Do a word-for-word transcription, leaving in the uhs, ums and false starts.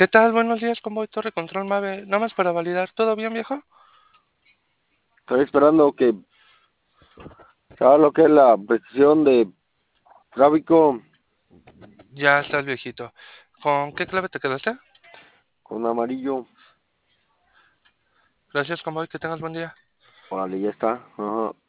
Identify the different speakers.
Speaker 1: ¿Qué tal? Buenos días, Convoy Torre Control Mave. Nada más para validar. ¿Todo bien, viejo?
Speaker 2: Estoy esperando que se haga lo que es la precisión de tráfico
Speaker 1: Ya estás viejito. ¿Con qué clave te quedaste?
Speaker 2: con amarillo.
Speaker 1: Gracias, Convoy. Que tengas buen día.
Speaker 2: Órale, ya está. Ajá.